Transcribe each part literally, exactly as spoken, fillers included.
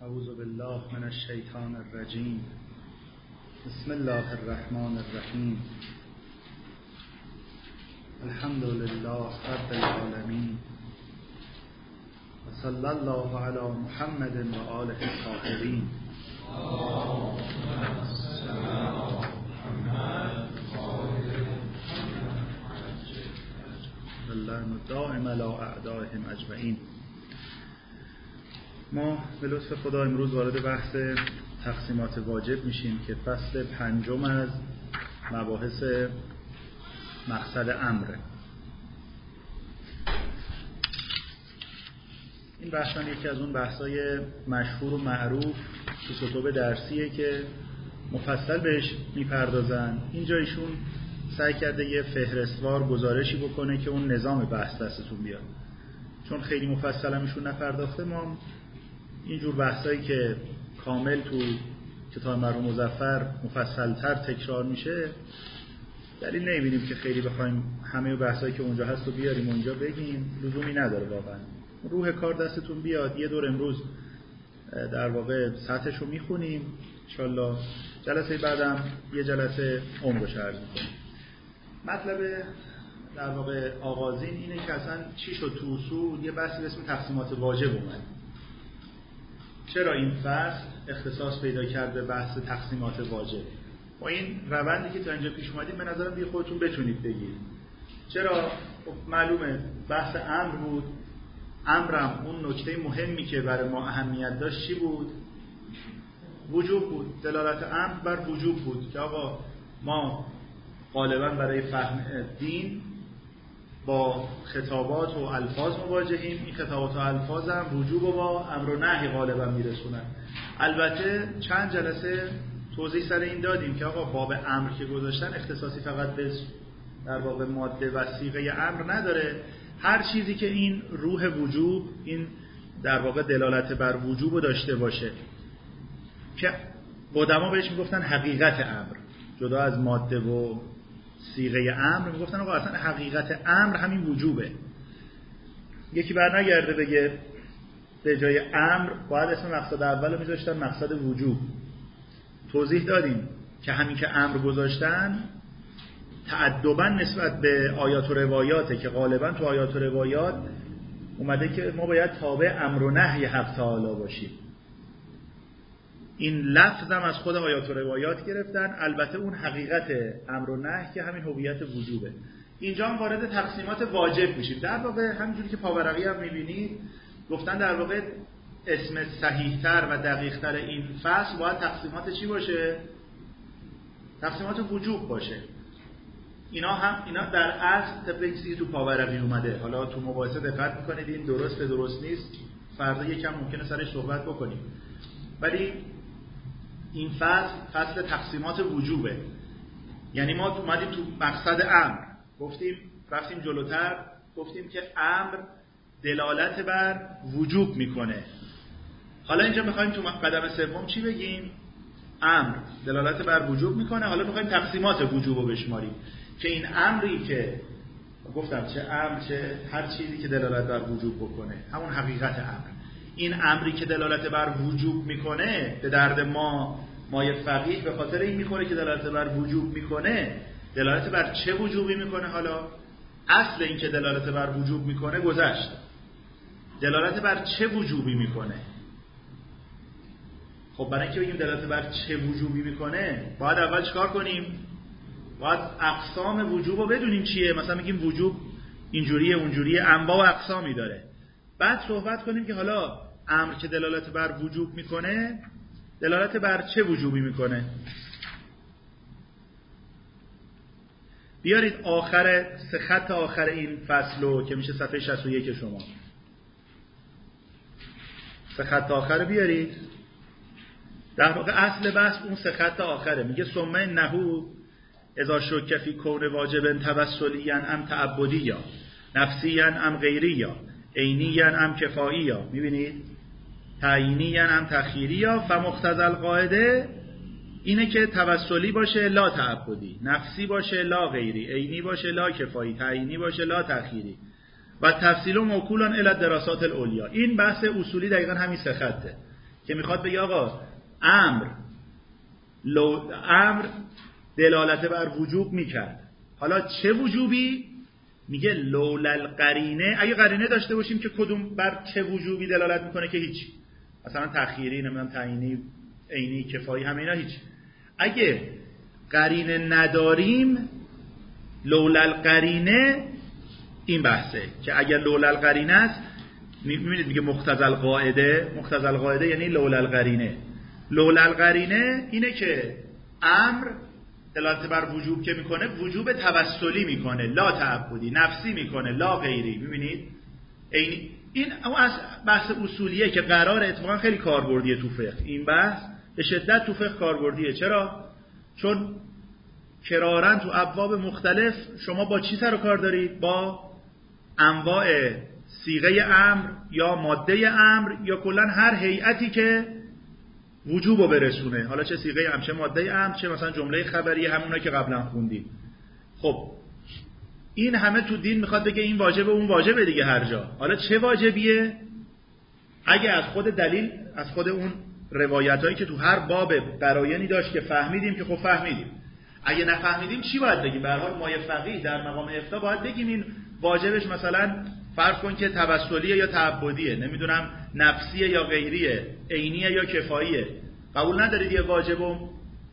اعوذ بالله من الشیطان الرجیم. بسم الله الرحمن الرحیم. الحمد لله رب العالمین و صلی الله علی محمد و آله الطاهرین. اللهم دائم علی اعدائهم اجمعین. ما به لطف خدا امروز وارد بحث تقسیمات واجب میشیم که فصل پنجم از مباحث مقصد امره. این بحث هم یکی از اون بحثای مشهور و معروف تو کتب درسیه که مفصل بهش میپردازن. اینجا ایشون سعی کرده یه فهرستوار گزارشی بکنه که اون نظام بحث دستتون بیاد، چون خیلی مفصل هم ایشون نپرداخته. ما اینجور بحثایی که کامل تو کتاب مرحوم مظفر مفصل‌تر تکرار میشه، دلیل نمیبینیم که خیلی بخوایم همه بحثایی که اونجا هست رو بیاریم اونجا بگیم، لزومی نداره. واقعا روح کار دستتون بیاد، یه دور امروز در واقع سطحش رو میخونیم، انشالله جلسه بعدم یه جلسه عمرش عرض میکنیم. مطلب در واقع آغازین اینه که اصلا چی شد تو اصول یه بحثی به اسم تقسیمات واجب اومد. چرا این فصل اختصاص پیدا کرد به بحث تقسیمات واجب؟ با این روندی که تا اینجا پیش اومدیم به نظرم دیگه خودتون بتونید بگید چرا. معلومه بحث امر بود. امرم اون نکته مهمی که برای ما اهمیت داشت چی بود؟ وجوب بود. دلالت امر بر وجوب بود که آقا ما غالبا برای فهم دین با خطابات و الفاظ مواجهیم. این خطابات و الفاظ هم وجوب و با امر و نهی غالبا میرسونن. البته چند جلسه توضیح سر این دادیم که آقا باب امر که گذاشتن اختصاصی فقط به در واقع ماده و صیغه امر نداره. هر چیزی که این روح وجوب، این در واقع دلالت بر وجوب داشته باشه، که قدما بهش میگفتن حقیقت امر، جدا از ماده و صیغه امر میگفتن آقا اصلا حقیقت امر همین وجوبه. یکی بر نگرده بگه به جای امر باید اسم مقصد اول رو میذاشتن مقصد وجوب. توضیح دادیم که همین که امر گذاشتن تأدبا نسبت به آیات و روایاته که غالبا تو آیات و روایات اومده که ما باید تابع امر و نهی حق تعالی باشیم. این لفظ هم از خود آیات و روایات گرفتن. البته اون حقیقت امر و نهی که همین هویت وجوبه. اینجا هم وارد تقسیمات واجب میشیم. در واقع همینجوری که پاورقی هم میبینید گفتن در واقع اسم صحیح‌تر و دقیق‌تر این فصل باید تقسیمات چی باشه؟ تقسیمات وجوب باشه. اینا هم اینا در اصل طبق این چیزی تو پاورقی اومده. حالا تو مباحثه دقت میکنید این درسته درست نیست، فردا یکم ممکنه سرش صحبت بکنیم. ولی این فصل فصل تقسیمات وجوبه. یعنی ما اومدیم تو مقصد امر، گفتیم رفتیم جلوتر گفتیم که امر دلالت بر وجوب میکنه. حالا اینجا میخوایم تو قدم سوم چی بگیم؟ امر دلالت بر وجوب میکنه. حالا میخوایم تقسیمات وجوب رو بشماریم که این امری که گفتم چه امر چه هر چیزی که دلالت بر وجوب بکنه همون حقیقت امر. این امری که دلالت بر وجوب میکنه به درد ما مایه فقیه به خاطر این میخوره که دلالت بر وجوب میکنه. دلالت بر چه وجوبی میکنه؟ حالا اصل این که دلالت بر وجوب میکنه گذشت. دلالت بر چه وجوبی میکنه؟ خب برای اینکه بگیم دلالت بر چه وجوبی میکنه باید اول چیکار کنیم؟ باید اقسام وجوب رو بدونیم چیه. مثلا میگیم وجوب اینجوریه اونجوریه، انواع و اقسامی داره. بعد صحبت کنیم که حالا امر که دلالت بر وجوب میکنه دلالت بر چه وجوبی میکنه. بیارید آخر سه خط آخر این فصلو که میشه صفحه شصت و یک شما، سه خط آخر بیارید. در واقع اصل بحث اون سه خط آخره. میگه ثم نهو اذا شک فی کون واجب توسلیاً ام تعبدیاً نفسیاً ام غیریاً عینیاً ام کفاییاً. میبینید؟ تعیینیاً ام تخییریاً. فمقتضی القاعده اینه که توسلی باشه لا تعبدی، نفسی باشه لا غیری، عینی باشه لا کفایی، تعیینی باشه لا تخییری و تفصیل موکولان الی الدراسات العلیا. این بحث اصولی دقیقاً همین سه خطه. که میخواد بگه آقا امر لو امر دلالت بر وجوب میکرد، حالا چه وجوبی؟ میگه لولا القرینه، اگه قرینه داشته باشیم که کدوم بر چه وجوبی دلالت میکنه که هیچ، مثلا تأخیری، نمیدونم تعیینی، عینی، کفایی، همه اینا هیچ. اگه قرینه نداریم لولا القرینه این بحثه که اگر لولا القرینه است، میبینید میگه مقتضی القاعده، مقتضی القاعده یعنی لولا القرینه. لولا القرینه اینه که امر دلالت بر وجوب که میکنه وجوب توسلی میکنه، لا تعبدی، نفسی میکنه، لا غیری. میبینید این این بحث اصولیه که قرار اتفاقا خیلی کاربردیه تو فقه. این بحث به شدت تو فقه کاربردیه. چرا؟ چون کرارن تو ابواب مختلف شما با چی سر و کار دارید؟ با انواع صیغه امر یا ماده امر یا کلا هر هیئتی که وجوبو برسونه، حالا چه صیغه امر، چه ماده امر، چه مثلا جمله خبریه، همونا که قبلا خوندیم. خب این همه تو دین میخواد بگه این واجبه اون واجبه دیگه هر جا. حالا چه واجبیه؟ اگه از خود دلیل، از خود اون روایتایی که تو هر باب قرائنی داشت که فهمیدیم که خب فهمیدیم. اگه نفهمیدیم چی باید بگیم؟ به هر حال ما فقیه در مقام افتاء باید بگیم این واجبش مثلا فرض کن که توسلیه یا تعبدیه، نمیدونم نفسیه یا غیریه، عینیه یا کفاییه. قبول ندارید یه واجبو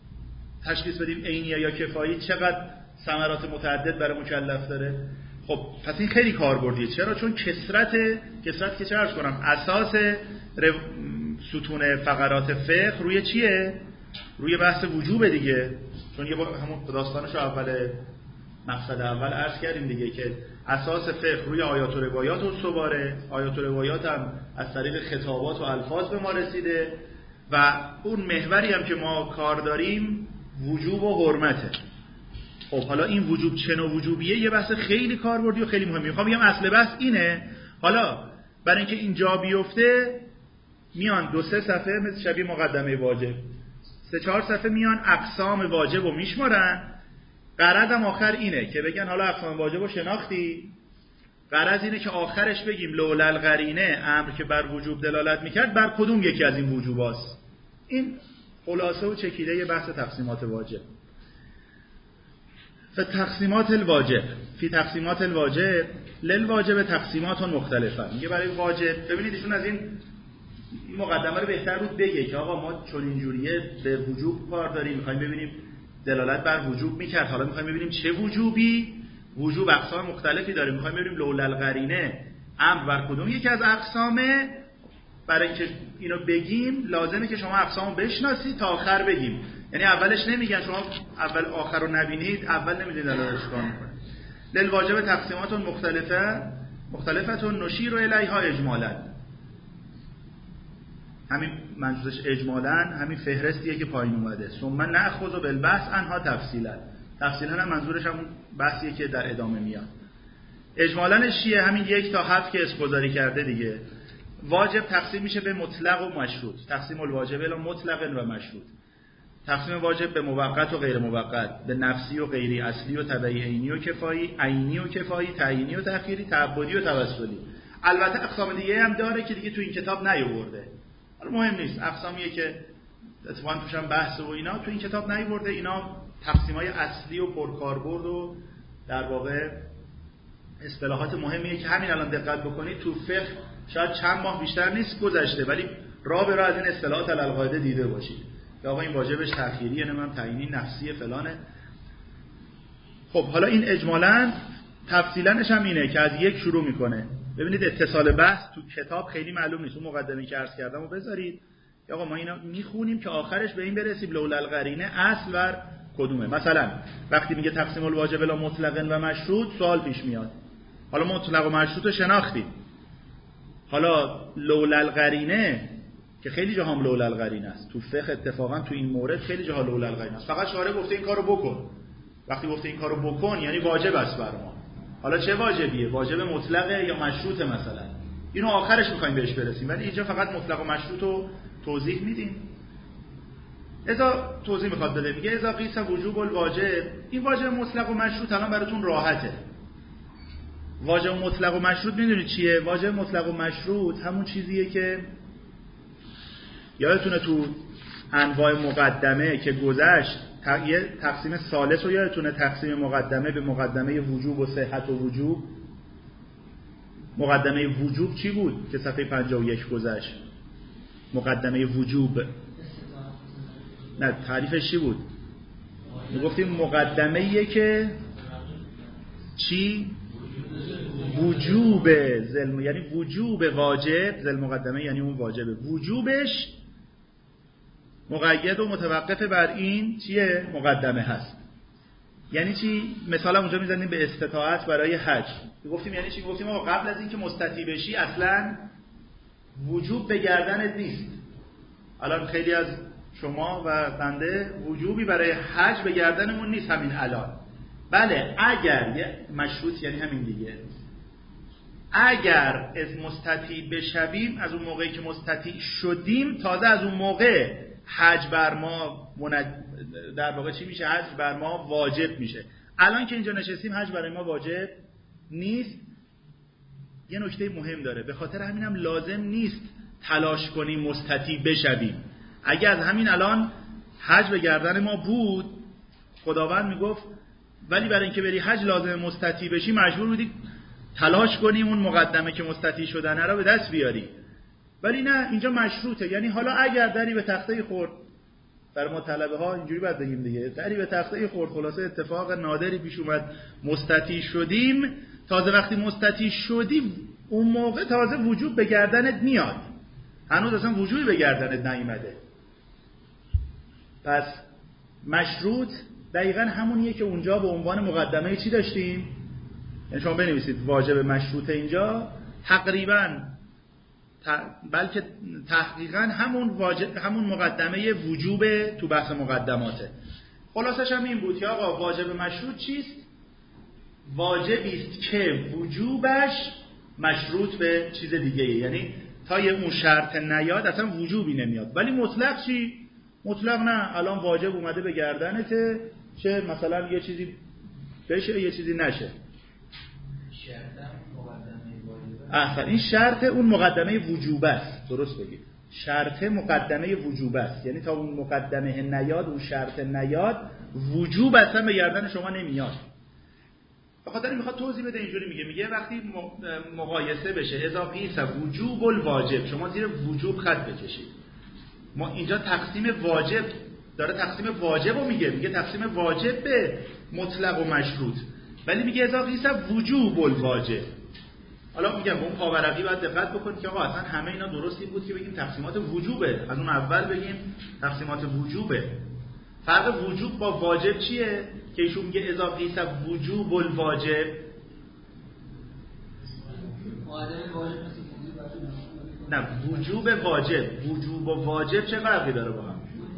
تشخیص بدیم عینیه یا کفایی؟ چقدر ثمرات متعدد برای مکلف داره. خب پس این خیلی کاربردیه. چرا؟ چون کثرت کثرت که چه عرض کنم اساس رو... ستون فقرات فقه روی چیه؟ روی بحث وجوبه دیگه. چون یه بار همون داستانشو اول مقصد اول عرض کردیم دیگه که اساس فقه روی آیات و روایات استواره. آیات و روایات هم از طریق خطابات و الفاظ به ما رسیده و اون محوری هم که ما کار داریم وجوب و حرمته. خب حالا این وجوب چه نوع وجوبیه؟ یه بحث خیلی کاربردی و خیلی مهمه. میخوام بگم اصل بحث اینه. حالا برای اینکه اینجا بیفته میان دو سه صفحه مثل شبیه مقدمه واجب، سه چهار صفحه میان اقسام واجب رو میشمارن. غرض هم آخر اینه که بگن حالا اقسام واجب رو شناختی، غرض اینه که آخرش بگیم لولا القرینه، امر که بر وجوب دلالت میکرد، بر کدوم یکی از این وجوباست. این خلاصه و چکیده یه بحث تقسیمات واجب. فتقسیمات الواجب فی تقسیمات الواجب للواجب تقسیمات مختلفه. میگه برای واجب، ببینید ایشون از این مقدمه رو بهتر بود بگه که آقا ما چون اینجوریه به وجوب کار داریم، میخوایم ببینیم دلالت بر وجوب میکرد، حالا میخوایم ببینیم چه وجوبی. وجوب اقسام مختلفی داره، میخوایم ببینیم لولا القرینه امر بر کدوم یکی از اقسامه. برای اینکه اینو بگیم لازمه که شما اقسامو بشناسید تا آخر بگیم. یعنی اولش نمیگن شما اول آخر رو نبینید، اول نمیدونید دلالتش کار میکنه. للواجب تقسیمات مختلفه مختلفتون نشیر الیها اجمالا. همین منظورش اجمالا همین فهرستیه که پایین اومده. ثم ناخذ بالبحث عنها تفصیلا. تفصیلا هم منظورش هم بحثیه که در ادامه میاد. اجمالا چیه؟ همین یک تا هفت که اسپوزاری کرده دیگه. واجب تقسیم میشه به مطلق و مشروط. تقسیم الواجب الی مطلق و مشروط. تقسیم واجب به موقت و غیر موقت، به نفسی و غیری، اصلی و تبعی، عینی و کفایی، عینی و کفایی، تعیینی و تأخیری، تعبدی و توسلی. البته اقسام دیگه هم داره که دیگه تو این کتاب نیاورده. حالا مهم نیست، اقسامیه که اتفاقا توش هم بحث و اینا تو این کتاب نیاورده. اینا تقسیمای اصلی و پرکاربرد و در واقع اصطلاحات مهمیه که همین الان دقت بکنید تو فقه شاید چند ماه بیشتر نیست گذشته، ولی راه به راه از این اصطلاحات القاعده دیده باشید که آقا این واجبش تأخیریه، نمیدونم تعیینی، نفسی، فلانه. خب حالا این اجمالاً تفصیلاًش هم اینه که از یک شروع میکنه. ببینید اتصال بحث تو کتاب خیلی معلوم نیست. اون مقدمه‌ای که عرض کردم رو بذارید. آقا ما اینا میخونیم که آخرش به این برسیم لولا القرینه اصل بر کدومه. مثلا وقتی میگه تقسیم الواجب الی مطلق و مشروط، سوال پیش میاد. حالا مطلق و مشروط رو شناختیم. حالا لولا القرینه که خیلی جاها هم لولا القرینه است. تو فقه اتفاقا تو این مورد خیلی جاها لولا القرینه است. فقط شارع گفته این کارو بکن. وقتی گفته این کارو بکن یعنی واجب است بر ما. حالا چه واجبیه؟ واجب مطلقه یا مشروطه مثلا؟ اینو آخرش می‌خوایم بهش برسیم، ولی اینجا فقط مطلق و مشروط رو توضیح میدیم. اذا توضیح میخواد بده، میگه اذا قیس وجوب الواجب، این واجب مطلق و مشروط الان براتون راحته. واجب مطلق و مشروط میدونید چیه؟ واجب مطلق و مشروط همون چیزیه که یادتونه تو انواع مقدمه که گذشت یه تقسیم ثالث رو یادتونه، تقسیم مقدمه به مقدمه وجوب و صحت و وجوب. مقدمه وجوب چی بود که صفحه پنجاه و یک گذشت؟ مقدمه وجوب نه تعریفش چی بود؟ میگفتیم مقدمه ایه که چی؟ وجوب ذل، یعنی وجوب واجب، ذل مقدمه یعنی اون واجبه، وجوبش مقید و متوقف بر این چیه؟ مقدمه هست. یعنی چی؟ مثلا اونجا میزنیم به استطاعت برای حج. گفتیم یعنی چی؟ گفتیم آقا قبل از این که مستطیع بشی اصلا وجوب به گردنت نیست. الان خیلی از شما و بنده وجوبی برای حج به گردنمون نیست همین الان. بله اگر یه مشروط یعنی همین دیگه، اگر از مستطیع بشویم، از اون موقعی که مستطیع شدیم تازه از اون موقع حج بر ما مند... در واقع چی میشه؟ حج بر ما واجب میشه. الان که اینجا نشستیم حج برای ما واجب نیست. یه نکته مهم داره، به خاطر همینم لازم نیست تلاش کنیم مستطیع بشویم. اگه از همین الان حج به گردن ما بود، خداوند میگفت ولی برای اینکه بری حج لازم مستطیع بشی مجبور بودی تلاش کنی اون مقدمه که مستطیع شدنه رو به دست بیاری. ولی نه، اینجا مشروطه. یعنی حالا اگر دری به تخته خورد، در ما طلبه ها اینجوری باید بگیم دیگه، دری به تخته خورد، خلاصه اتفاق نادری پیش اومد مستطیع شدیم، تازه وقتی مستطیع شدیم اون موقع تازه وجوب به گردنت میاد، هنوز اصلا وجوبی به گردنت نیومده. پس مشروط دقیقاً همونیه که اونجا به عنوان مقدمه چی داشتیم؟ یعنی شما بنویسید واجب مشروط اینجا تقریباً بلکه تحقیقاً همون واجب، همون مقدمه وجوب تو بحث مقدماته. خلاصش هم این بود که آقا واجب مشروط چیست؟ واجبی است که وجوبش مشروط به چیز دیگه، یعنی تا یه اون شرط نیاد اصلا وجوبی نمیاد. ولی مطلق چی؟ مطلق نه، الان واجب اومده به گردنته، چه مثلا یه چیزی بشه یه چیزی نشه. احسن، این شرط اون مقدمه وجوب است، درست بگید. شرط مقدمه وجوب است، یعنی تا اون مقدمه نیاد، اون شرط نیاد، وجوب اصلا به گردن شما نمیاد. به خاطر میخواد توضیح بده، اینجوری میگه میگه وقتی مقایسه بشه اضافه است وجوب الواجب، شما زیر وجوب خط بکشید. ما اینجا تقسیم واجب داره، تقسیم واجب رو میگه، میگه تقسیم واجب به مطلق و مشروط، ولی میگه اضافه است وجوب الواجب. حالا میگم اون پاورقی باید دقت بکنید که آقا اصلا همه اینا درست این بود که بگیم تقسیمات وجوبه، از اون اول بگیم تقسیمات وجوبه. فرق وجوب با واجب چیه؟ که ایشون میگه اضافه است وجوب الواجب. نه، وجوب واجب، وجوب و واجب چه فرقی داره با هم؟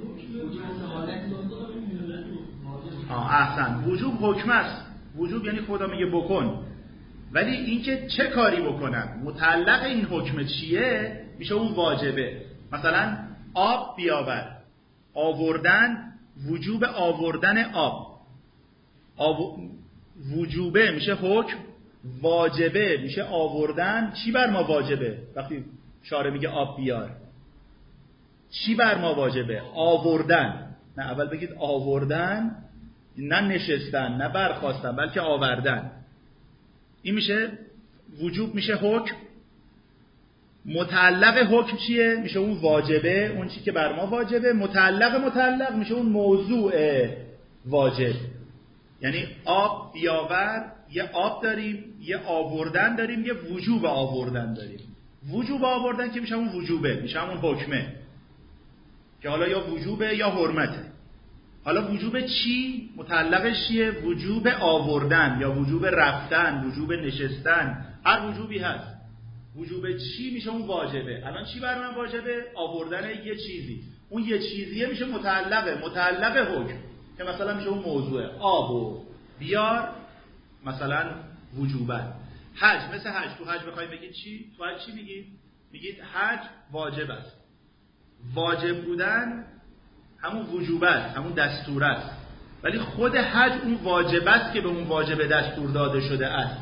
آه احسن، وجوب حکم است. وجوب یعنی خدا میگه بکن، ولی اینکه چه کاری بکنم، متعلق این حکم چیه، میشه اون واجبه. مثلا آب بیاور، آوردن، وجوب آوردن آب، آو... وجوبه میشه حکم، واجبه میشه آوردن. چی بر ما واجبه؟ وقتی شارع میگه آب بیار، چی بر ما واجبه؟ آوردن. نه اول بگید آوردن، نه نشستن، نه برخاستن، بلکه آوردن. این میشه وجوب، میشه حکم. متعلق حکم چیه؟ میشه اون واجبه، اون چی که بر ما واجبه. متعلق متعلق میشه اون موضوع واجب. یعنی آب بیاور، یه آب داریم، یه آوردن داریم، یه وجوب آوردن داریم. وجوب آوردن که میشه اون وجوبه، میشه همون حکمه که حالا یا وجوبه یا حرمته. حالا وجوب چی؟ متعلقش چیه؟ وجوب آوردن یا وجوب رفتن، وجوب نشستن، هر وجوبی هست. وجوب چی میشه اون واجبه. الان چی بر من واجبه؟ آوردن یه چیزی. اون یه چیزیه میشه متعلقه، متعلق حکم که مثلا میشه اون موضوع آبو بیار، مثلا وجوبن. حج، مثل حج، تو حج بخواید بگید چی؟ تو حج چی میگید؟ میگید حج واجب است. واجب بودن همون وجوب است، همون دستور است، ولی خود حج اون واجب است که به اون واجب دستور داده شده است.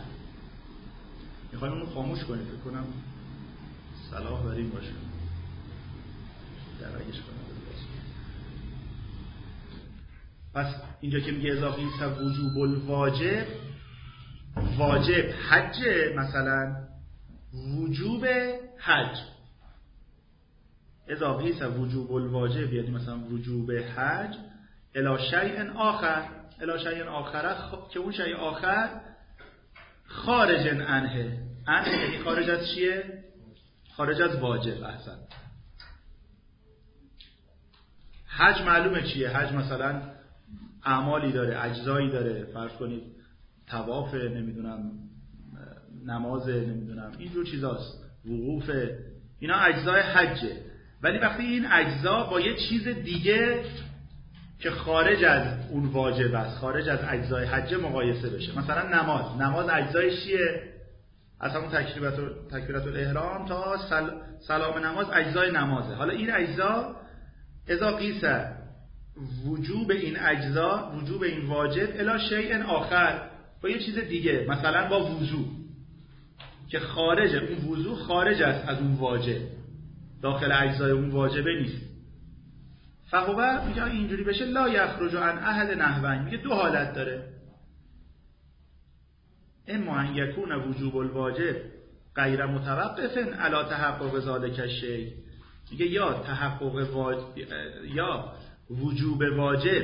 میخوایم اونو خاموش کنیم، فکر کنم صلاح بریم باشه. درجهش کنم. پس اینجا که میگه اضافه است وجوب الواجب، واجب حج، مثلا وجوب حج اضافه است وجوب الواجب، یعنی مثلا وجوب حج الی شیء آخر، الی شیء آخر خ... که اون شیء آخر خارج عنه، عنه یعنی خارج از چیه؟ خارج از واجب. احسن. حج معلومه چیه؟ حج مثلا اعمالی داره، اجزایی داره، فرض کنید طواف، نمیدونم نماز، نمیدونم اینجور چیزاست، وقوف، اینا اجزای حجه. ولی وقتی این اجزا با یه چیز دیگه که خارج از اون واجب است، خارج از اجزای حج مقایسه بشه، مثلا نماز، نماز اجزایش چیه؟ از همون تکبیرت و تکبیرت الاحرام تا سل... سلام نماز اجزای نمازه. حالا این اجزا اذا قیس وجوب این اجزا، وجوب این واجب الی شیء آخر، با یه چیز دیگه، مثلا با وضو که خارج، اون وضو خارج است از اون واجب، داخل اجزای اون واجبه نیست. فهو میگه اینجوری بشه لا یخرج عن احد نحوین، میگه دو حالت داره. اما ان یکون وجوب الواجب غیر متوقف علی تحقق ذلک الشیء، میگه یا تحقق واجب یا وجوب واجب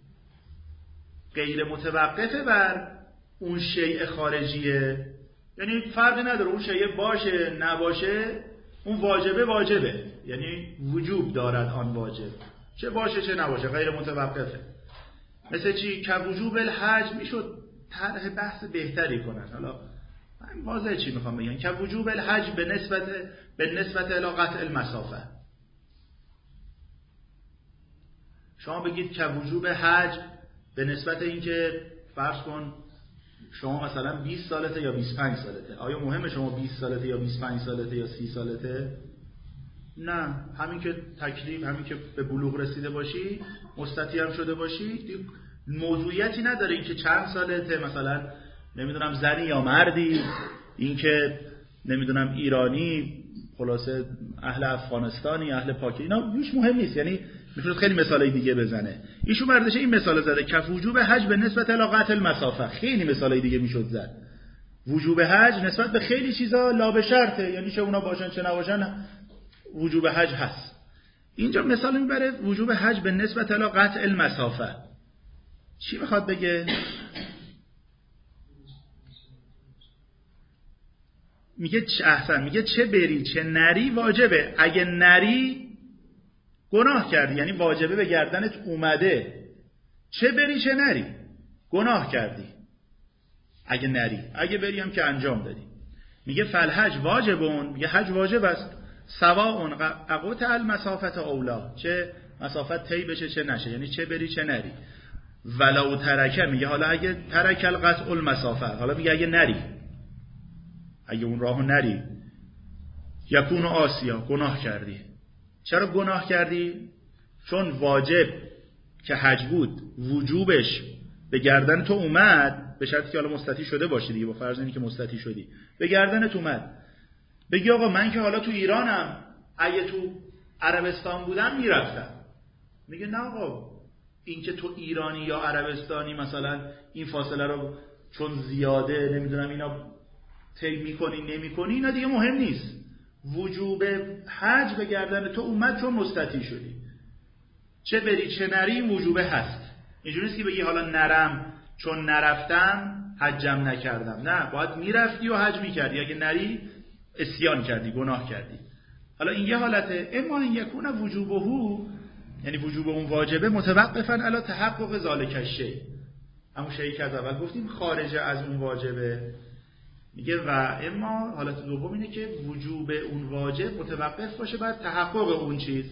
غیر متوقفه بر اون شیء خارجیه، یعنی فرقی نداره اون شیء باشه نباشه، اون واجبه واجبه، یعنی وجوب دارد آن واجب، چه باشه چه نباشه، غیر متوقفه. مثل چی؟ که وجوب الحج میشد طرح بحث بهتری کنن. حالا من واضح چی میخوام بگم، که وجوب الحج به نسبت به نسبت الی قطع المسافه، شما بگید که وجوب حج به نسبت اینکه فرض کن شما مثلا بیست سالته یا بیست و پنج سالته، آیا مهمه شما بیست سالته یا بیست و پنج سالته یا سی سالته؟ نه، همین که تکلیف، همین که به بلوغ رسیده باشی، مستطیع هم شده باشی، موضوعیتی نداره این که چند سالته، مثلا نمیدونم زنی یا مردی، این که نمیدونم ایرانی، خلاصه اهل افغانستانی، اهل پاکی، اینا هیچ مهم نیست. یعنی میتونه خیلی مثالای دیگه بزنه. ایشون برداشته این مثال زده که وجوب حج به نسبت الی قطع المسافه، خیلی مثالای دیگه میشد زد. وجوب حج نسبت به خیلی چیزا لا به شرطه، یعنی چه اونا باشن چه نباشن وجوب حج هست. اینجا مثال میبره وجوب حج به نسبت الی قطع المسافه. چی میخواد بگه؟ میگه چه احسن، میگه چه بری چه نری واجبه، اگه نری گناه کردی، یعنی واجبه به گردنت اومده، چه بری چه نری گناه کردی اگه نری، اگه بری هم که انجام دادی. میگه فالحج واجبون، میگه حج واجب است، سواء قطع المسافت اولا، چه مسافت طی بشه چه نشه، یعنی چه بری چه نری. ولو ترکه، میگه حالا اگه ترک القطع المسافه، حالا میگه اگه نری، اگه اون راهو نری، یکون آسیا، گناه کردی. چرا گناه کردی؟ چون واجب که حج بود وجوبش به گردن تو اومد، به شرطی که حالا مستطیع شده باشی دیگه، با فرض اینی که مستطیع شدی، به گردنت اومد. بگی آقا من که حالا تو ایرانم، اگه تو عربستان بودم میرفتم. میگه نه آقا، این که تو ایرانی یا عربستانی مثلا این فاصله رو چون زیاده نمیدونم اینا طی میکنی نمیکنی، اینا دیگه مهم نیست. وجوب حج به گردن تو اومد چون مستطیع شدی، چه بری چه نری وجوبه هست. اینجوری نیست که بگی حالا نرم چون نرفتم حجم نکردم، نه، باید میرفتی و حج میکردی، اگه نری عصیان کردی، گناه کردی. حالا این یه حالته. اما این یکون وجوبه، یعنی وجوب اون واجبه متوقفا علی تحقق ذالک الشیء، همون شیئی که از اول گفتیم خارج از اون واجبه. میگه و اما حالت دوم اینه که وجوب اون واجب متوقف باشه بر تحقق اون چیز،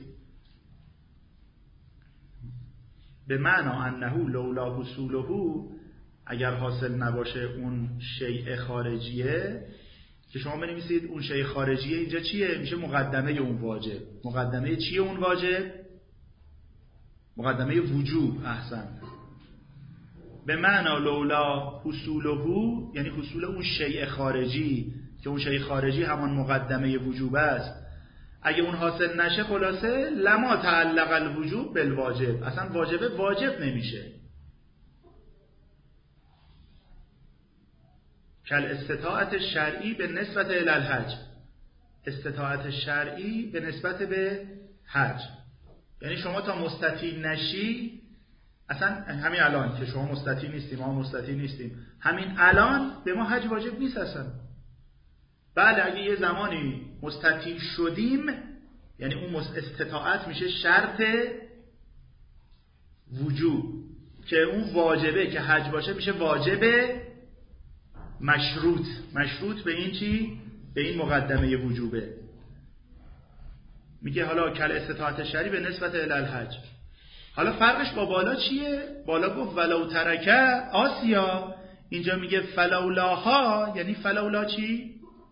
به معنا انه لولا حصوله، اگر حاصل نباشه اون شیء خارجیه، که شما بنویسید اون شیء خارجیه اینجا چیه؟ میشه مقدمه اون واجب. مقدمه چیه اون واجب؟ مقدمه وجوب. احسن. به معنا لولا حصوله، یعنی حصول اون شیء خارجی، که اون شیء خارجی همان مقدمه وجوب است. اگه اون حاصل نشه خلاصه لما تعلق الوجوب بالواجب، اصلا واجب واجب نمیشه. کل استطاعت شرعی به نسبت الی الحج، استطاعت شرعی به نسبت به حج، یعنی شما تا مستطیع نشی، اصلا همین الان که شما مستطیع نیستیم، ما مستطیع نیستیم، همین الان به ما حج واجب نیست اصلا. بله اگه یه زمانی مستطیع شدیم، یعنی اون استطاعت میشه شرط وجوب، که اون واجبه که حج باشه میشه واجب مشروط، مشروط به این چی؟ به این مقدمه وجوبه. میگه حالا کل استطاعت شرعی به نسبت الی الحج. حالا فرقش با بالا چیه؟ بالا گفت ولو ترکه آسیا، اینجا میگه فلولاها، یعنی فلولا چی؟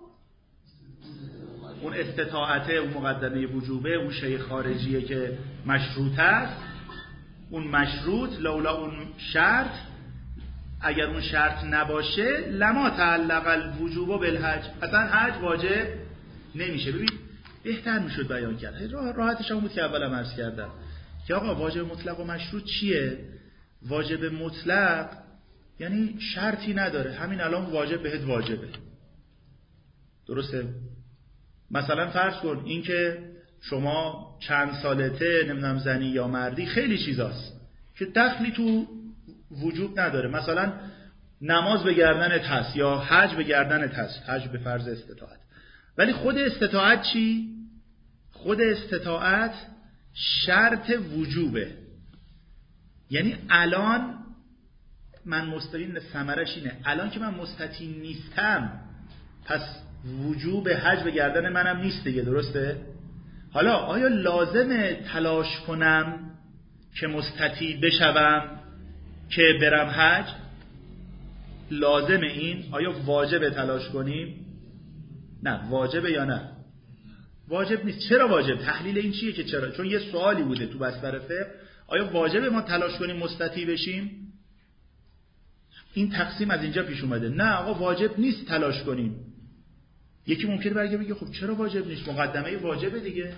اون استطاعته، اون مقدمه وجوبه، اون شیء خارجیه که مشروط است، اون مشروط، لولا اون شرط، اگر اون شرط نباشه لما تعلق الوجوب بالحج، اصلا حج واجب نمیشه. ببین بهتر میشد بیان کرد، راحتش هم بود که اولم عرض کردم که آقا واجب مطلق و مشروط چیه؟ واجب مطلق یعنی شرطی نداره، همین الان واجب بهت واجبه، درسته؟ مثلا فرض کن این که شما چند سالته، نمیدونم زنی یا مردی، خیلی چیزاست که دخلی تو وجوب نداره، مثلا نماز به گردنت هست یا حج به گردنت هست، حج به فرض استطاعت، ولی خود استطاعت چی؟ خود استطاعت شرط وجوبه، یعنی الان من مستقیم ثمرش اینه، الان که من مستطیع نیستم پس وجوب حج به گردن منم نیست دیگه، درسته؟ حالا آیا لازمه تلاش کنم که مستطیع بشوم که برم حج؟ لازمه این؟ آیا واجبه تلاش کنیم؟ نه. واجبه یا نه؟ واجب نیست. چرا واجب؟ تحلیل این چیه که چرا؟ چون یه سوالی بوده تو بستر فقه، آیا واجبه ما تلاش کنیم مستطیع بشیم؟ این تقسیم از اینجا پیش اومده. نه آقا واجب نیست تلاش کنیم. یکی ممکنه برگه بگه خب چرا واجب نیست؟ مقدمه واجبه دیگه.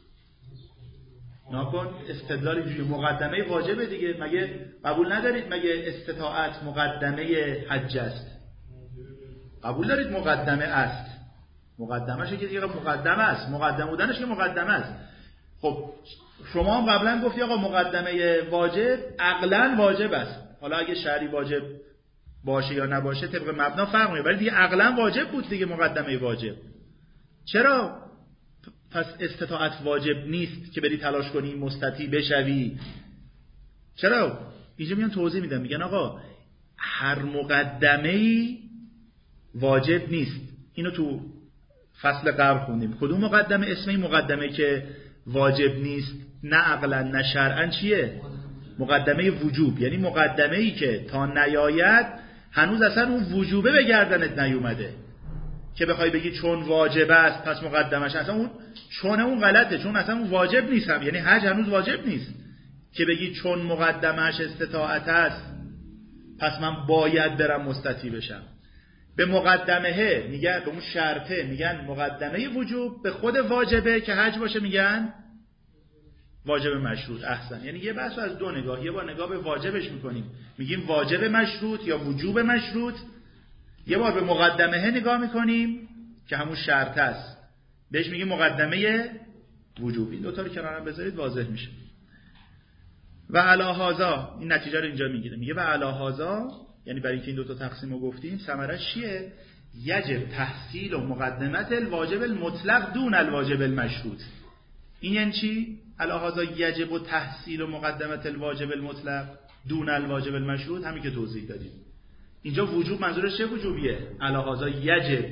ناکن استدلال اینجوری، مقدمه واجبه دیگه، مگه قبول ندارید مگه استطاعت مقدمه حج است؟ قبول دارید مقدمه است؟ مقدمه شه که دیگه مقدمه است، مقدم بودنش که مقدمه است. خب شما هم قبلا گفتی آقا مقدمه واجب عقلا واجب است، حالا اگه شرعی واجب باشه یا نباشه طبق مبنا فرق میکنه، ولی دیگه عقلا واجب بود دیگه مقدمه واجب. چرا پس استطاعت واجب نیست که بری تلاش کنی مستطیع بشوی؟ چرا؟ اینجا میان توضیح میدن، میگن آقا هر مقدمه‌ای واجب نیست. اینو تو فصل قبل خوندیم. کدوم مقدمه؟ اسم مقدمه که واجب نیست نه عقلا نه شرعا چیه؟ مقدمه وجوب، یعنی مقدمه ای که تا نیاید هنوز اصلا اون وجوبه به گردنت نیومده که بخوای بگی چون واجب است پس مقدمش، اصلا اون چون اون غلطه، چون اصلا اون واجب نیست هم. یعنی حج هنوز واجب نیست که بگی چون مقدمش استطاعت است پس من باید برم مستطیع بشم. به مقدمه میگن، به اون شرطه میگن مقدمه وجوب، به خود واجبه که حج باشه میگن واجب مشروط. احسن. یعنی یه بحث از دو نگاه، یه بار نگاه به واجبش میکنیم میگیم واجب مشروط یا وجوب مشروط، یه بار به مقدمه نگاه میکنیم که همون شرط است بهش میگیم مقدمه وجوب. این دوتا رو کنارم بذارید واضح میشه. و علی هذا، این نتیجه رو اینجا میگیره، میگه و علی هذا، یعنی برای اینکه این دوتا تقسیم رو گفتیم ثمرش چیه؟ یجب تحصیل و مقدمت الواجب المطلق دون الواجب المشروط. این یعنی چی؟ علی هذا یجب و تحصیل و مقدمت الواجب المطلق دون الواجب المشروط، همین که توضیح دادیم. اینجا وجوب منظورش چه وجوبیه؟ علی هذا یجب،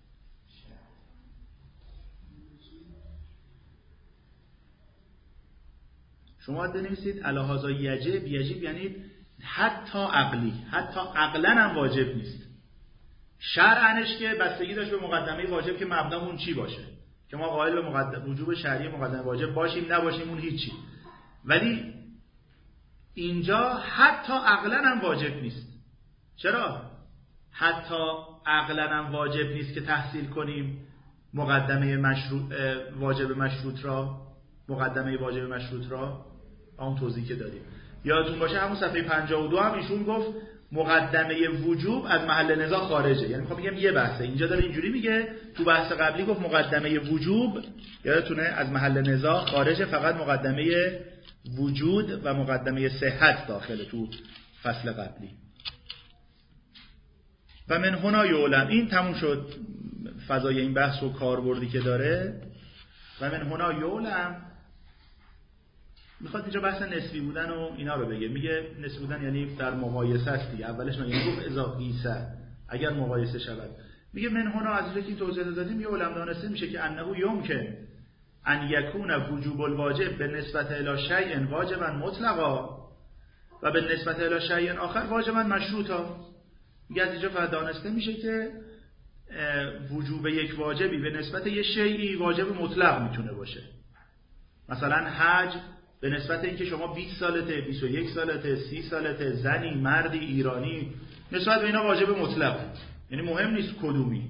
شما باید بنویسید علی هذا یجب. یجب یعنی حتی عقلی، حتی عقلا هم واجب نیست. شرعنش که بستگی داشت به مقدمه واجب که مبنامون چی باشه، که ما قائل به مقدم وجوب شرعی مقدمه واجب باشیم نباشیم اون هیچی، ولی اینجا حتی عقلا هم واجب نیست. چرا حتی عقلا هم واجب نیست که تحصیل کنیم؟ مقدمه مشروط واجب مشروط را مقدمه واجب مشروط را اون توضیح که داریم یادتون باشه همون صفحه پنجاه و دو هم ایشون گفت مقدمه وجوب از محل نزاع خارجه. یعنی میخوام بگم یه بحثه اینجا داره اینجوری میگه، تو بحث قبلی گفت مقدمه وجوب یادتونه از محل نزاع خارجه، فقط مقدمه وجود و مقدمه صحت داخله تو فصل قبلی. و من هنا یعلم، این تموم شد فضای این بحث و کاربردی که داره. و من هنا یعلم میخواد اینجا بحث نسبی بودن و اینا رو بگه. میگه نسبی بودن یعنی در مقایسه است دیگه، اولش نه یعنی گفت اذا قیسه اگر مقایسه شود. میگه من هنا از اینجا که این توضیح دادیم یعلم دانسته میشه که انه یمکن ان یکون وجوب الواجب به نسبت الی شیء واجبا مطلقا و به نسبت الی شیء آخر واجبا مشروطا. میگه از اینجا فقط دانسته میشه که وجوب یک واجبی به نسبت یک شیئی واجب مطلق میتونه باشه. مثلا حج به نسبت اینکه شما بیست سالته، بیست و یک سالته، سی سالته، زنی، مردی، ایرانی، نسبت به اینا واجب مطلق، یعنی مهم نیست کدومی،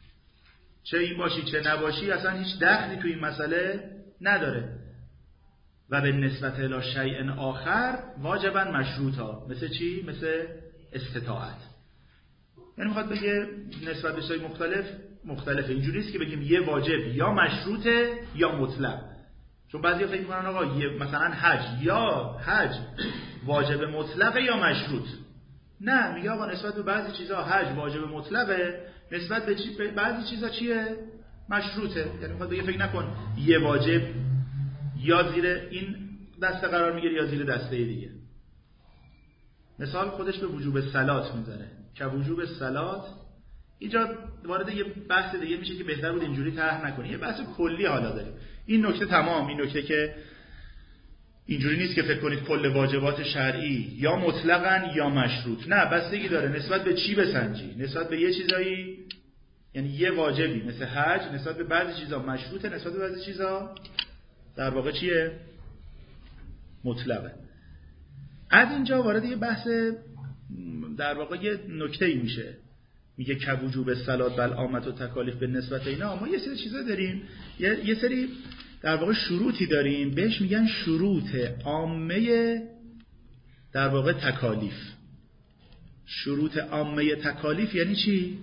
چه این باشی چه نباشی، اصلا هیچ دخلی تو این مسئله نداره. و به نسبت الی شیء آخر واجبا مشروطا، مثل چی؟ مثل استطاعت. یعنی میخواد بگه نسبت به چیزهای مختلف مختلفه. اینجوری است که بگیم یه واجب یا مشروطه یا مطلق. چون بعضیا فکر می‌کنن آقا یه مثلا حج یا حج واجب مطلقه یا مشروط. نه، میگه آقا نسبت به بعضی چیزا حج واجب مطلقه، نسبت به, چی... به بعضی چیزا چیه؟ مشروطه. یعنی میخواد بگه فکر نکن یه واجب یا زیر این دسته قرار میگیره یا زیر دسته دیگه. مثال خودش به وجوب صلات میزنه که وجوب صلات اینجا وارد یه بحث دیگه میشه که بهتر بود اینجوری طرح نکنی. یه بحث کلی حالا داریم. این نکته تمام، این نکته که اینجوری نیست که فکر کنید کل واجبات شرعی یا مطلقاً یا مشروط. نه، بستگی داره نسبت به چی بسنجی. نسبت به یه چیزایی، یعنی یه واجبی مثل حج نسبت به بعضی چیزا مشروطه، نسبت به بعضی چیزا در واقع چیه؟ مطلقه. از اینجا وارد یه بحث در واقع یه نکته‌ای میشه. میگه که وجوب صلات بل عامت و تکالیف به نسبت اینا. ما یه سری چیزا داریم، یه, یه سری در واقع شروطی داریم بهش میگن شروط عامه در واقع تکالیف. شروط عامه تکالیف یعنی چی؟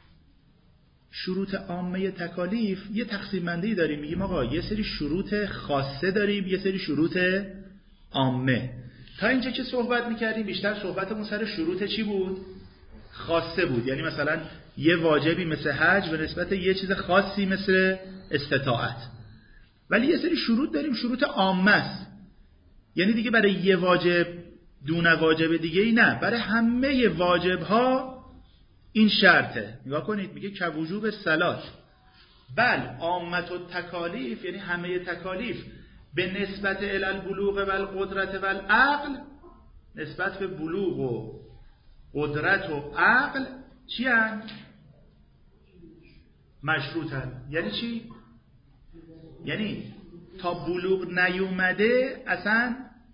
شروط عامه تکالیف یه تقسیم بندی داریم، میگیم آقا یه سری شروط خاصه داریم، یه سری شروط عامه. تا اینجا که صحبت میکردیم بیشتر صحبتمون سر شروط چی بود؟ خاصه بود. یعنی مثلا یه واجبی مثل حج به نسبت یه چیز خاصی مثل استطاعت. ولی یه سری شروط داریم شروط عامه است، یعنی دیگه برای یه واجب دون واجب دیگه ای نه، برای همه واجب ها این شرطه. نگاه کنید میگه که وجوب صلات بل عامت و تکالیف، یعنی همه تکالیف به نسبت الی البلوغ و القدرت و العقل، نسبت به بلوغ و قدرت و عقل چی هن؟ مشروط هن. یعنی چی؟ یعنی تا بلوغ نیومده اصلا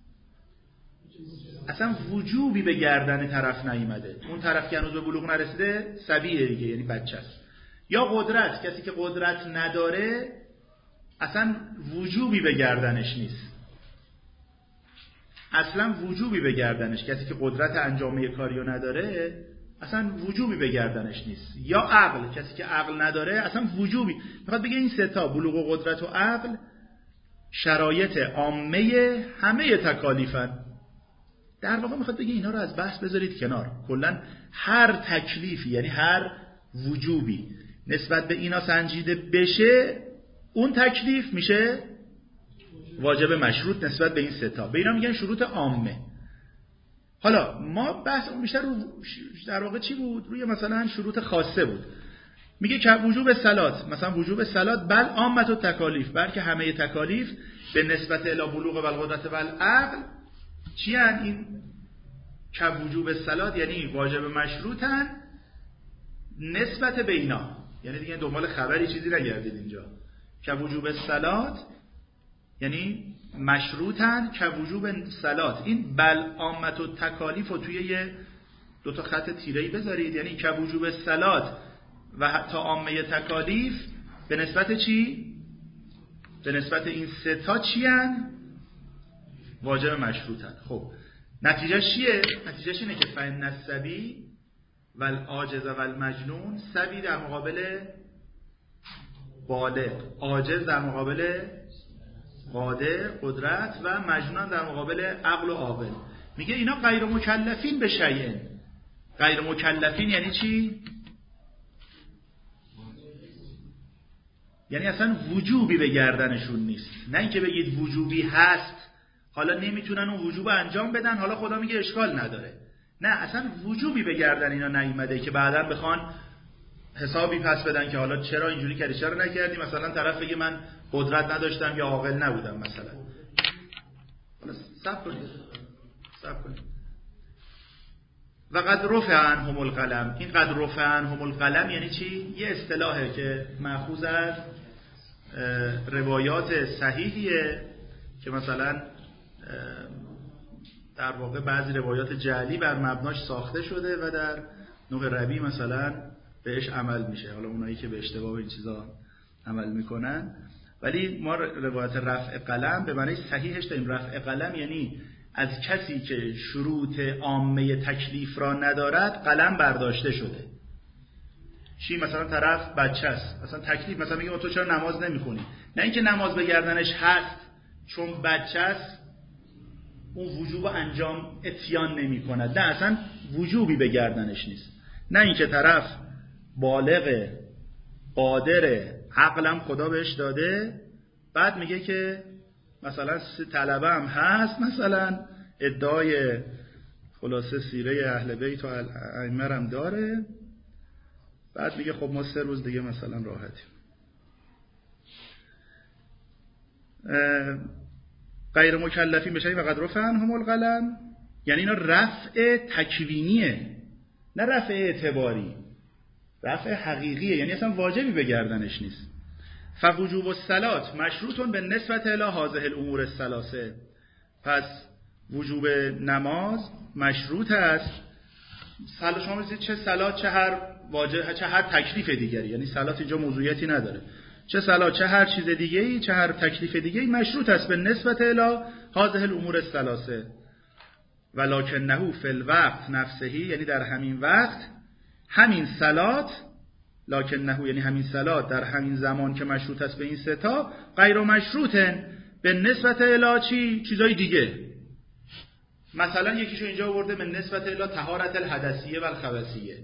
اصلا وجوبی به گردن طرف نیومده. اون طرف که هنوز به بلوغ نرسیده صبیه دیگه، یعنی بچه است. یا قدرت، کسی که قدرت نداره اصلا وجوبی به گردنش نیست، اصلا وجوبی به گردنش، کسی که قدرت انجام کاریو نداره اصلا وجوبی به گردنش نیست. یا عقل، کسی که عقل نداره اصلا وجوبی. میخواد بگه این سه تا بلوغ و قدرت و عقل شرایط عامه همه تکالیفن. در واقع میخواد بگه اینا رو از بحث بذارید کنار. کلا هر تکلیفی، یعنی هر وجوبی نسبت به اینا سنجیده بشه، اون تکلیف میشه واجب مشروط نسبت به این سه تا. به اینا میگن شروط عامه. حالا ما بحث اون بیشتر رو در واقع چی بود؟ روی مثلا شروط خاصه بود. میگه که وجوب صلات، مثلا وجوب صلات بل عامت و تکالیف، بلکه همه تکالیف به نسبت الی بلوغ و القدرت و العقل چی هن؟ این که وجوب صلات یعنی واجب مشروطن نسبت به اینا. یعنی دیگه دنبال خبری چیزی نگردید اینجا. که وجوب صلات یعنی مشروطن که وجوب صلات. این بل عامت و تکالیف رو توی یه دو تا خط تیره‌ای بذارید. یعنی که وجوب صلات و حتی عامه تکالیف به نسبت چی؟ به نسبت این سه تا چی هن؟ واجب مشروطن. خب نتیجهش چیه؟ نتیجهش اینه که فإن الصبی والعاجز والمجنون، صبی در مقابل بالغ، عاجز در مقابل قادر قدرت و مجنون در مقابل عقل و عاقل. میگه اینا غیر مکلفین به شیء. غیر مکلفین یعنی چی؟ یعنی اصلا وجوبی به گردنشون نیست. نه اینکه بگید وجوبی هست حالا نمیتونن اون وجوب انجام بدن، حالا خدا میگه اشکال نداره. نه، اصلا وجوبی به گردن اینا نیومده که بعداً بخوان حسابی پس بدن که حالا چرا اینجوری کردی چرا نکردی. مثلا طرف بگه من قدرت نداشتم یا عاقل نبودم مثلا. حالا صبر کنید صبر کنید. و قد رفع عنهم القلم. این قد رفع عنهم القلم یعنی چی؟ یه اصطلاحه که مأخوذ از روایات صحیحیه که مثلا در واقع بعضی روایات جعلی بر مبناش ساخته شده و در نوع ربی مثلا بهش عمل میشه. حالا اونایی که به اشتباه این چیزا عمل میکنن، ولی ما روایت رفع قلم به معنی صحیحش داریم. رفع قلم یعنی از کسی که شروط عامه تکلیف را ندارد قلم برداشته شده. چی؟ مثلا طرف بچه است، مثلا تکلیف، مثلا میگه تو چرا نماز نمیخونی؟ نه اینکه نماز به گردنش هست چون بچه است اون وجوب انجام اتیان نمی کند. نه، اصلا وجوبی به گردنش نیست. نه اینکه طرف بالغ قادر عقلم خدا بهش داده، بعد میگه که مثلا طلبه هم هست، مثلا ادعای خلاصه سیره اهل بیت و ائمه هم داره، بعد میگه خب ما سه روز دیگه مثلا راحتیم. غیر مکلفین بشه و قد رفع عنهم القلم یعنی اینا رفع تکوینیه، نه رفع اعتباری، رفع حقیقیه، یعنی اصلا واجبی به گردنش نیست. فوجوب الصلات مشروط به نسبت الی هذه الامور الثلاثه. پس وجوب نماز مشروط است. صلات شما میگید چه صلات چه هر واجب چه هر تکلیف دیگری، یعنی صلات اینجا موضوعیتی نداره. چه صلات چه هر چیز دیگه‌ای چه هر تکلیف دیگه‌ای مشروط است به نسبت الی هذه الامور الثلاثه. ولکنه فی الوقت نفسه، یعنی در همین وقت همین صلات، لکنه یعنی همین صلات در همین زمان که مشروط است به این سه تا، غیر مشروطن به نسبت الی چی؟ چیزای دیگه. مثلا یکیشو اینجا آورده به نسبت الی طهارت الحدثیه و الخبثیه.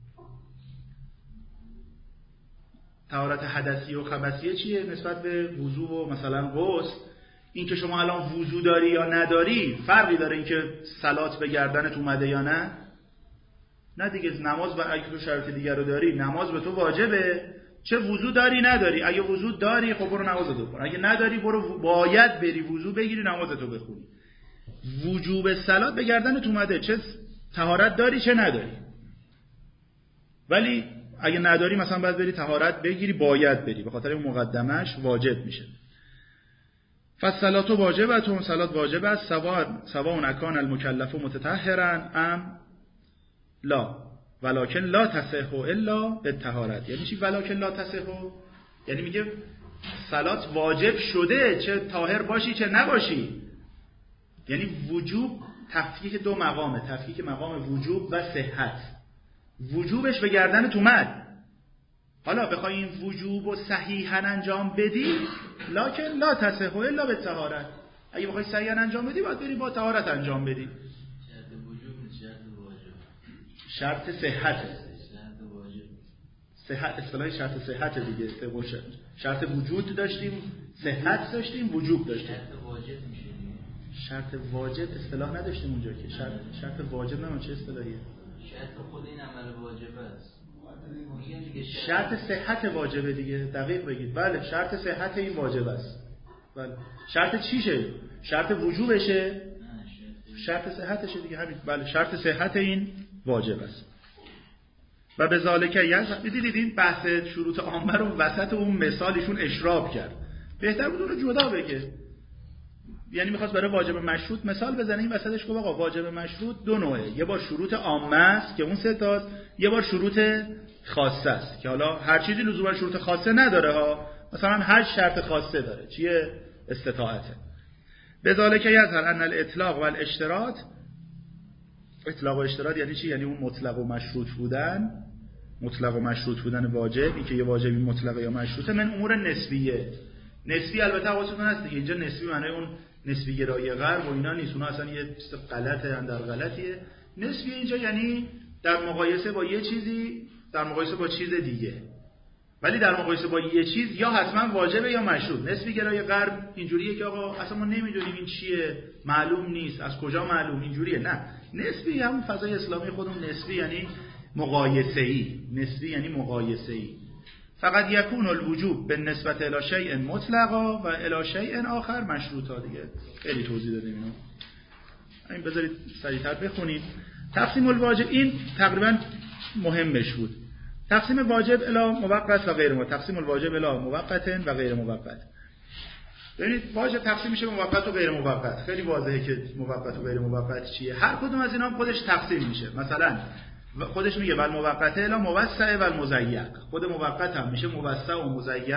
طهارت حدثی و خبثیه چیه؟ نسبت به وضو و مثلا غسل. این که شما الان وضو داری یا نداری فرقی داره این که صلات به گردنت اومده یا نه؟ نه دیگه. نماز و اگه تو شرط دیگر رو داری نماز به تو واجبه، چه وضو داری نداری. اگه وضو داری خب برو نمازتو بخون، اگه نداری برو باید بری وضو بگیری نمازتو بخونی. وجوب صلات به گردنت اومده، چه طهارت داری چه نداری. ولی اگه نداری مثلا باید بری طهارت بگیری، باید بری، به خاطر اون مقدمش واجب میشه. فالصلات واجبه، صلات واجب است. سواء سواء اکان المکلف متطهرا ام لا ولکن لا تصح الا بالطهارت. یعنی چی ولکن لا تصح؟ یعنی میگه صلات واجب شده چه طاهر باشی چه نباشی. یعنی وجوب تفکیک دو مقامه، تفکیک مقام وجوب و صحت. وجوبش به گردنت اومد، حالا بخوای این وجوب و صحیحاً انجام بدی لکن لا تصح الا بالطهارت. اگه بخوای صحیحاً انجام بدی باید بری با طهارت انجام بدی. شرط وجوب شرط واجب. شرط صحت. صحت اصطلاح شرط صحت دیگه. شرط وجود داشتیم، صحت داشتیم، وجوب داشتیم. شرط واجب میشه. شرط واجب اصطلاح نداشتیم اونجا که. شرط شرط واجب نه چه اصطلاحیه؟ شرط خود این عمل واجب است. شرط صحت واجبه دیگه. دقیق بگید. بله شرط صحت این واجب است. بله. شرط چیشه؟ شرط وجوبشه؟ شرط صحتشه دیگه همین. بله شرط صحت این واجب است. و به ذالک یعنی دیدید بحث شروط عامه رو وسط اون مثالشون اشراب کرد. بهتر بود اون رو جدا بگه. یعنی میخواست برای واجب مشروط مثال بزنه، این وسطش گفت آقا واجب مشروط دو نوعه، یه بار شروط عامه است که اون سه تاست، یه بار شروط خاصه است که حالا هر چیزی لزوما شروط خاصه نداره ها، مثلا هر شرط خاصه داره، چیه؟ استطاعته. بذالک یظهر ان الاطلاق و الاشتراط، اطلاق و اشتراط یعنی چی؟ یعنی اون مطلق و مشروط بودن، مطلق و مشروط بودن واجب، این که یه واجبی مطلقه یا مشروطه، من امور نسبیه. نسبی البته حواستون هست دیگه، اینجا نسبی معنی اون نسبی گرایی غرب و اینا نیست، اونها اصلا یه چیز غلطه، اندر غلطیه. نسبی اینجا یعنی در مقایسه با یه چیزی، در مقایسه با چیز دیگه، ولی در مقایسه با یه چیز یا حتما واجبه یا مشروط. نسبی گرایی غرب اینجوریه که آقا اصلا ما نمیدونیم این چیه، معلوم نیست، از کجا معلوم، اینجوریه. نه، نسبی همون فضای اسلامی خودمون، نسبی یعنی مقایسه‌ای، نسبی یعنی مقایسه‌ای. فقط یکون الوجوب به نسبت الی شیء مطلقا و الی شیء آخر مشروطا. دیگه خیلی توضیح دادیم اینو، این بذارید سریعتر بخونید. تقسیم الواجب این تقریبا مهمش بود. تقسیم واجب الی موقت و غیر موقت، تقسیم الواجب الی موقت و غیر موقت. ببینید واجب تقسیم میشه به موقت و غیر موقت. خیلی واضحه که موقت و غیر موقت چیه. هر کدوم از اینا خودش تقسیم میشه. مثلا خودش میگه ول موقت الی موسع و المضیق، خود موقت هم میشه موسع و مضیق.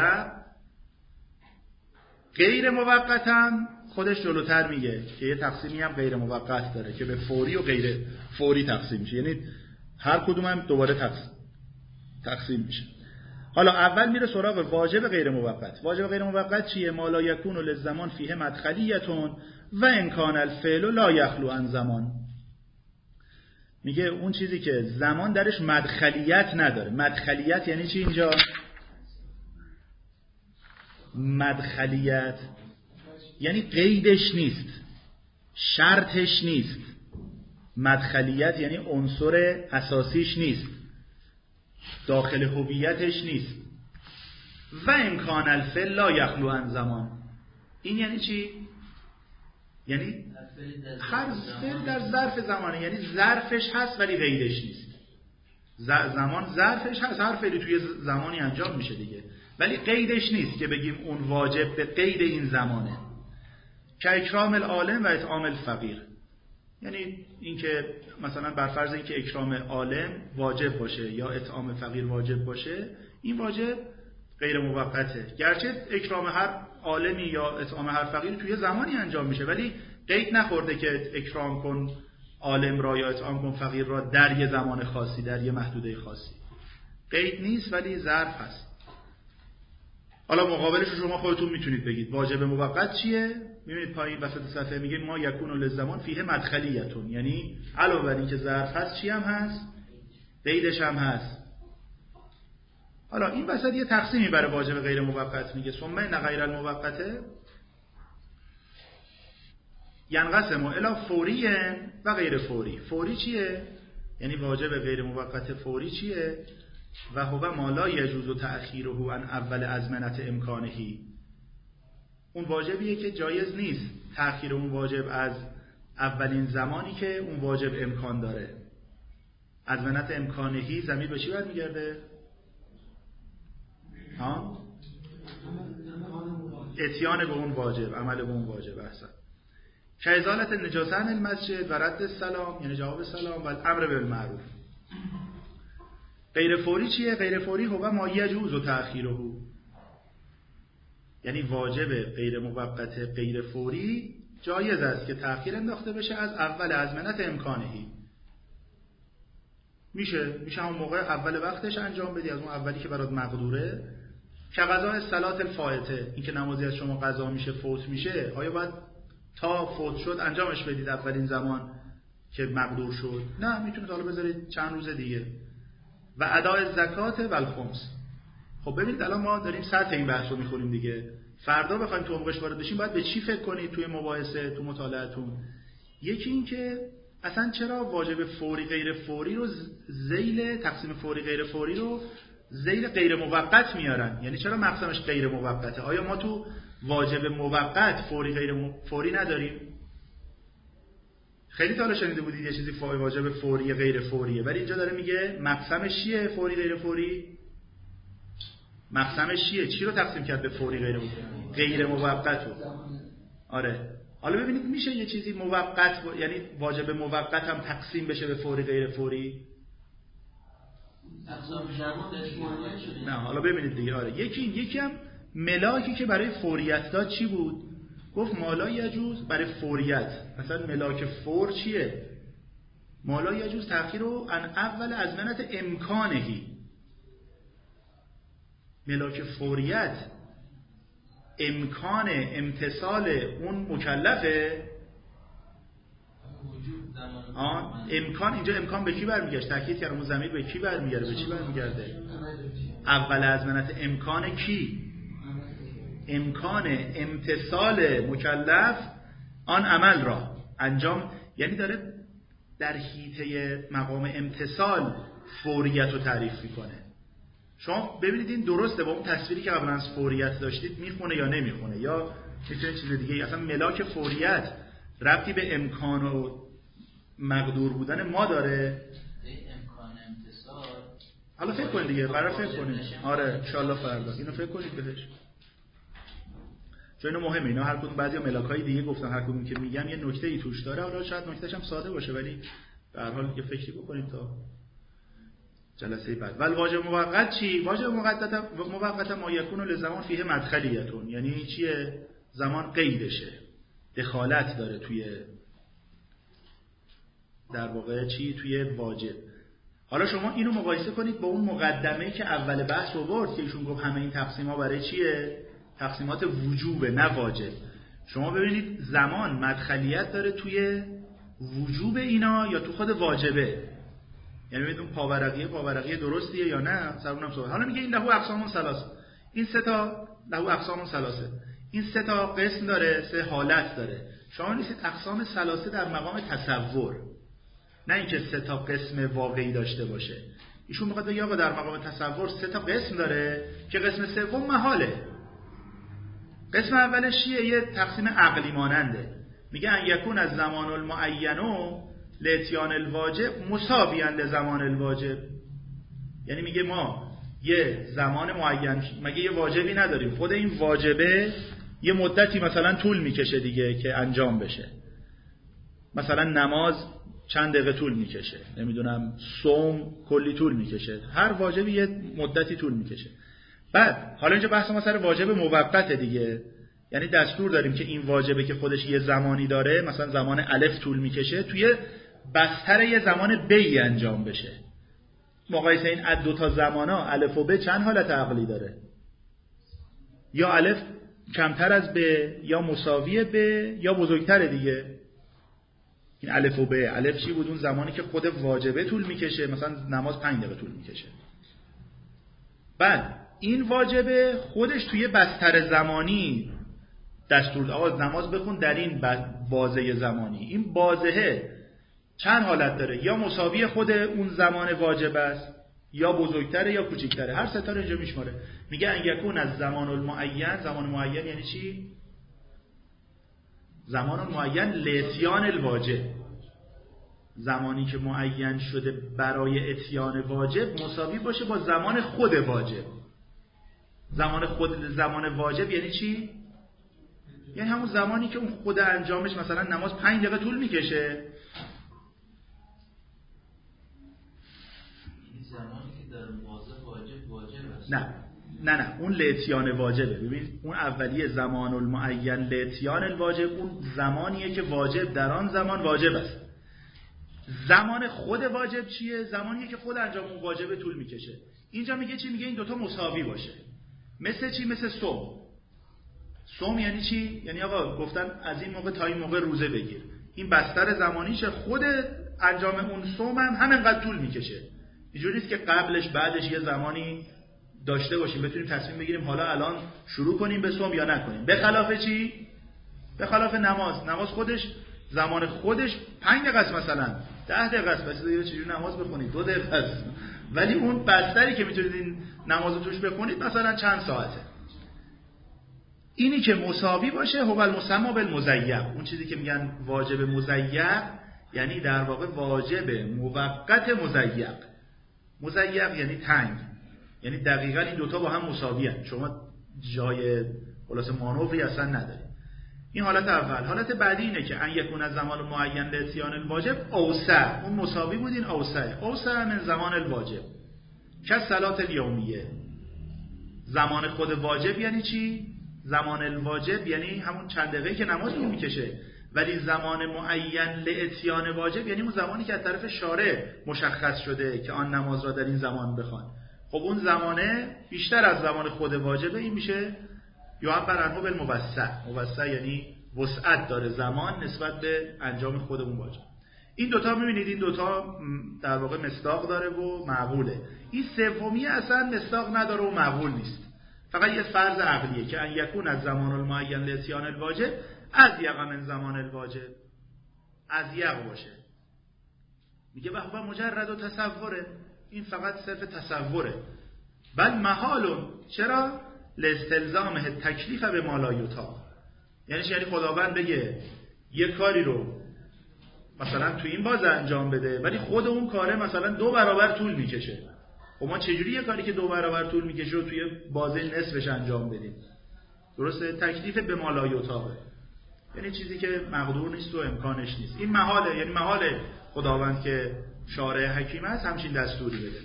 غیر موقت هم خودش جلوتر میگه که یه تقسیمی هم غیر موقت داره که به فوری و غیر فوری تقسیم میشه، یعنی هر کدوم هم دوباره تقسیم تقسیم میشه. حالا اول میره سراغ واجب غیر موقت. واجب غیر موقت چیه؟ ما لا یکون للزمان فیه مدخلیتون و امکان الفعل لا یخلو عن زمان. میگه اون چیزی که زمان درش مدخلیت نداره. مدخلیت یعنی چی اینجا؟ مدخلیت یعنی قیدش نیست، شرطش نیست. مدخلیت یعنی عنصر اساسیش نیست، داخل هویتش نیست. و امکان الفعل لا یخلو عن زمان. این یعنی چی؟ یعنی هر فعل در ظرف زمانه، یعنی ظرفش هست ولی قیدش نیست. زمان ظرفش هست، هر فعلی توی زمانی انجام میشه دیگه، ولی قیدش نیست که بگیم اون واجب به قید این زمانه. که اکرام العالم و اطعام الفقیر، یعنی اینکه مثلا بر فرض اینکه اکرام عالم واجب باشه یا اطعام فقیر واجب باشه، این واجب غیر موقته. گرچه اکرام هر عالمی یا اطعام هر فقیر توی زمانی انجام میشه، ولی قید نخورده که اکرام کن عالم را یا اطعام کن فقیر را در یه زمان خاصی، در یه محدوده خاصی. قید نیست ولی ظرف هست. حالا مقابلش رو شما خودتون میتونید بگید. واجب موقت چیه؟ میبینید پایین وسط صفحه میگه ما یکون للزمان فیه مدخلیتون، یعنی علاوه بر این که ظرف هست چی هم هست؟ قیدش هم هست. حالا این وسط یه تقسیمی برای واجب غیر موقت میگه ثم ان غیر الموقته ینقسم الی فوری و غیر فوری. فوری چیه؟ یعنی واجب غیر موقت فوری چیه؟ و هو ما لا یجوز تأخیره عن اول ازمنه امکانهی. اون واجبیه که جایز نیست تأخیر اون واجب از اولین زمانی که اون واجب امکان داره. ازمنه امکانهی ضمیر به چی برمیگرده؟ ها؟ اتیان به اون واجب، عمل به اون واجب. احسن. که ازالت نجاسه عن المسجد و رد السلام، یعنی جواب سلام، و الامر بالمعروف. غیر فوری چیه؟ غیر فوری هو ما یجوز و تأخیره، یعنی واجب غیر موقت غیر فوری جایز است که تأخیر انداخته بشه از اول ازمنت امکانهی. میشه میشه همون موقع اول وقتش انجام بدی، از اون اولی که برات مقدوره. که قضا صلات الفائته، این که نمازی از شما قضا میشه، فوت میشه، آیا باید تا فوت شد انجامش بدید اولین زمان که مقدور شد؟ نه، میتونید حالا بذارید چند روز دیگه. و ادای زکات و الخمس. خب ببینید الان ما داریم سطح این بحث رو میخونیم دیگه. فردا بخوایم تو عمقش وارد بشیم باید به چی فکر کنید توی مباحثه، تو مطالعه‌تون؟ یکی این که اصلا چرا واجب فوری غیر فوری رو ذیل تقسیم فوری غیر فوری رو ذیل غیر موقت میارن؟ یعنی چرا مقسمش غیر موقته؟ آیا ما تو واجب موقت فوری غیر فوری نداریم؟ خیلی تا حالا شنیده بودید یه چیزی واجب فوری غیر فوریه، ولی اینجا داره میگه مقسمش چیه فوری غیر فوری؟ مقسمش چیه؟ چی رو تقسیم کرد به فوری غیر غیر موقت رو؟ آره. حالا ببینید میشه یه چیزی موقت ب... یعنی واجب موقت هم تقسیم بشه به فوری غیر فوری؟ نه حالا ببینید دیگه. آره یکی یکی هم ملاکی که برای فوریت داد چی بود؟ گفت مالا یجوز برای فوریت. مثلا ملاک فور چیه؟ مالا یجوز تأخیر رو ان اول ازمنت امکانهی. ملاک فوریت امکان امتصال اون مکلفه. آن امکان اینجا امکان به کی برمیگرده؟ تاکید کردم اون ضمیر به کی برمیگرده؟ به چی برمیگرده؟ اول ازمنت امکان کی؟ امکان امتصال مکلف آن عمل را انجام، یعنی داره در حیطه مقام امتصال فوریت رو تعریف میکنه. شما ببینید این درسته با اون تصویری که قبلا از فوریت داشتید میخونه یا نمیخونه، یا میتونه چیز دیگه. اصلا ملاک فوریت ربطی به امکان و مقدور بودن ما داره. امکان امتصال حالا فکر کنید دیگه، برای فکر کنید. آره ان شاء الله فردا اینو فکر کنید بهش، چون اینو مهمه. اینا هر کدوم بعضیا ملاکای دیگه گفتن، هر کدوم که میگم یه نکته‌ای توش داره. حالا شاید نکتهش هم ساده باشه ولی به هر حال یه فکری بکنید تا جلسه بعد. ولی واجب موقت چی؟ واجب موقت موقت ما یکون لزمان فیه مدخلیتون، یعنی چیه؟ زمان قیدشه، دخالت داره توی در واقع چی؟ توی واجب. حالا شما اینو مقایسه کنید با اون مقدمه‌ای که اول بحث آورد که ایشون گفت همه این تقسیم‌ها برای چیه؟ تقسیمات وجوبه نه واجب. شما ببینید زمان مدخلیت داره توی وجوب اینا یا تو خود واجبه. یعنی ببینید اون پاورقیه پاورقیه درستیه یا نه، سر اونم صحبت. حالا میگه این لهو اقسام ثلاثه، این سه تا لهو اقسام ثلاثه، این سه تا قسم داره، سه حالت داره. شما نیستید اقسام ثلاثه در مقام تصور، نه اینکه سه تا قسم واقعی داشته باشه. ایشون میخواد بگه آقا در مقام تصور سه تا قسم داره که قسم سوم محاله. قسم اولش چیه؟ یه تقسیم عقلی ماننده. میگه ان یکون از زمان المعینو لاتیان الواجب مساویاً لزمان الواجب. یعنی میگه ما یه زمان معین، مگه یه واجبی نداریم؟ خود این واجبه یه مدتی مثلا طول میکشه دیگه که انجام بشه. مثلا نماز چند دقیقه طول میکشه، نمیدونم صوم کلی طول میکشه، هر واجبی یه مدتی طول میکشه. بعد حالا اینجا بحث ما سر واجب موقت دیگه، یعنی دستور داریم که این واجبه که خودش یه زمانی داره، مثلا زمان الف طول میکشه، توی بستر یه زمان بی انجام بشه. مقایسه این دو تا زمانا الف و ب چند حالت عقلی داره؟ یا الف کمتر از ب، یا مساوی ب، یا بزرگتر دیگه. این الف و ب، الف چی بود؟ اون زمانی که خود واجبه طول میکشه، مثلا نماز پنج دقیقه طول میکشه. بعد این واجبه خودش توی بستر زمانی دستور آقا نماز بخون در این بازه زمانی. این بازه چند حالت داره؟ یا مساوی خود اون زمان واجب است، یا بزرگتره یا کوچیکتره. هر ستا رو اینجا میشماره. میگه ان یکون از زمان المعین. زمان معین یعنی چی؟ زمان معین لاتیان الواجب، زمانی که معین شده برای اتیان واجب مساوی باشه با زمان خود واجب. زمان خود زمان واجب یعنی چی؟ یعنی همون زمانی که اون خود انجامش، مثلا نماز پنج دقیقه طول میکشه، این زمانی که در واجب واجب واجب است. نه نه نه اون لاتیان واجبه. ببین اون اولیه زمان المعین لاتیان الواجب، اون زمانیه که واجب در آن زمان واجب است. زمان خود واجب چیه؟ زمانیه که خود انجام اون واجب طول میکشه. اینجا میگه چی؟ میگه این دوتا مساوی باشه. مثل چی؟ مثل صوم. صوم یعنی چی؟ یعنی آقا گفتن از این موقع تا این موقع روزه بگیر. این بستر زمانیشه، خود انجام اون صوم هم همینقدر طول میکشه. اینجوری نیست که قبلش بعدش یه زمانی داشته باشیم بتونیم تصمیم بگیریم حالا الان شروع کنیم به صوم یا نکنیم. به خلاف چی؟ به خلاف نماز. نماز خودش زمان خودش پنج دقیقه است، مثلا ده دقیقه است. بس دیگه چجوری نماز بخونید؟ دو دقیقه است. ولی اون بستری که میتونید این نمازو توش بخونید مثلا چند ساعته. اینی که مساوی باشه هو المسمى بالمزیق. اون چیزی که میگن واجب مزیق یعنی در واقع واجب موقت مزیق. مزیق یعنی تنگ، یعنی دقیقاً این دوتا با هم مساوی هستند. شما جای خلاص مانوری اصلا ندارید. این حالت اول. حالت بعدی اینه که ان یکون از زمان معین لاتیان الواجب اوسع. اون مساوی بود، این اوسع. اوسع من زمان الواجب. که صلات الیومیه. زمان خود واجب یعنی چی؟ زمان الواجب یعنی همون چند دقیقه که نماز رو میکشه، ولی زمان معین لاتیان واجب یعنی اون زمانی که از طرف شارع مشخص شده که آن نماز را در این زمان بخوان. خب اون زمانه بیشتر از زمان خود واجبه، این میشه یعبر عنه بالموسع. موسع یعنی وسعت داره زمان نسبت به انجام خود اون واجب. این دوتا میبینید این دوتا در واقع مصداق داره و معقوله. این سومی اصلا مصداق نداره و معقول نیست، فقط یه فرض عقلیه که ان یکون از زمان المعین لاتیان الواجب از یقم من زمان الواجب، از یق باشه. میگه و هو مجرد و تصوره، این فقط صرف تصوره. بل محالون، چرا؟ لاستلزامه تکلیف به ما لا یطاق. یعنی یعنی خداوند بگه یه کاری رو مثلا تو این باز انجام بده ولی خود اون کاره مثلا دو برابر طول میکشه. خب ما چجوری یه کاری که دو برابر طول میکشه رو توی بازه نصفش انجام بدیم؟ درسته؟ تکلیف به ما لا یطاقه، یعنی چیزی که مقدور نیست و امکانش نیست. این محاله، یعنی محاله خداوند که شارع حکیم است همچین دستوری بده.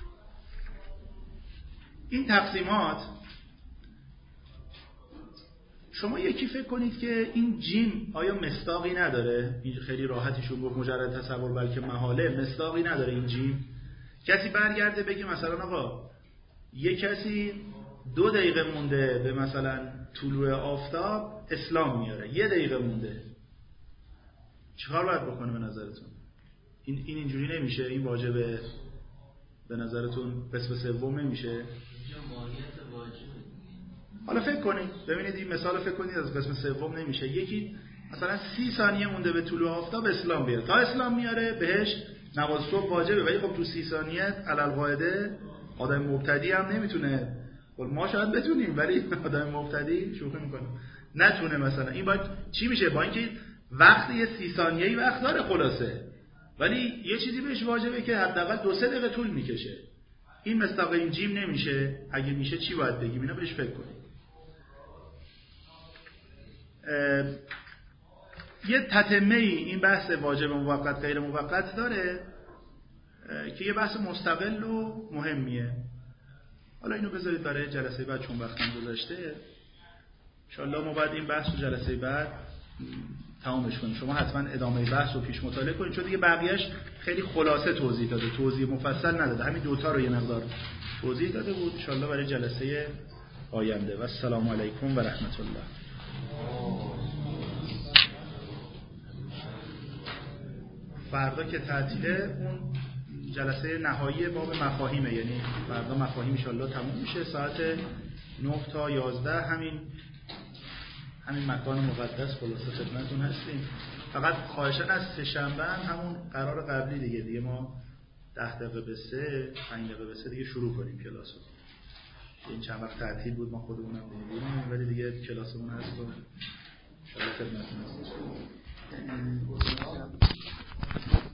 این تقسیمات شما یکی فکر کنید که این جیم آیا مصداقی نداره؟ این خیلی راحتیشون گفت مجرد تصور بلکه محاله، مصداقی نداره این جیم؟ کسی برگرده بگه مثلا آقا یه کسی دو دقیقه مونده به مثلا طلوع آفتاب اسلام میاره، یه دقیقه مونده، چیکار باید بکنه به نظرتون؟ این این اینجوری نمیشه؟ این واجبه به نظرتون قسم سوم نمیشه؟ حالا فکر کنید ببینید این مثال فکر کنید از قسم سوم نمیشه. یکی مثلا سی ثانیه مونده به طلوع آفتاب اسلام بیاره، تا اسلام میاره بهش نماز صبح واجبه، ولی خب تو سی ثانیه علالقاعده آدم مبتدی هم نمیتونه، ما شاید بتونیم ولی آدم مبتدی شوخی میکنه نتونه. مثلا این باید چی میشه؟ با اینکه وقت یه سی ثانیه‌ای وقت داره خلاصه، ولی یه چیزی بهش واجبه که حداقل دو سه دقیقه طول میکشه. این مستقیم جیم نمیشه. اگه میشه چی باید بگیم؟ اینا بهش فکر کنید. یه تتمه ای این بحث واجب موقت غیر موقت داره که یه بحث مستقل و مهمیه. حالا اینو بذارید برای جلسه بعد چون وقتم گذشته ان شاءالله ما بعد این بحث رو جلسه بعد تمامش کنیم. شما حتما ادامه بحث رو پیش مطالعه کنید چون دیگه بقیه‌اش خیلی خلاصه توضیح داده، توضیح مفصل نداده، همین دوتا رو یه مقدار توضیح داده بود. ان شاءالله برای جلسه آینده. و السلام علیکم و رحمت الله. فردا که تعطیله اون جلسه نهایی باب مفاهیمه، یعنی فردا مفاهیم ان شاءالله تموم میشه ساعت نه تا یازده همین همین مکان مقدس خلاصه خدمتتون هستیم. فقط خواهشاً از سه شنبه همون قرار قبلی دیگه دیگه ما ده دقیقه به سه پنج دقیقه به سه دیگه شروع کنیم کلاسو. این چند وقت تعطیل بود ما خودمونم دیدیم ولی دیگه کلاسمون هست و ان شاءالله خدمتتون هستیم.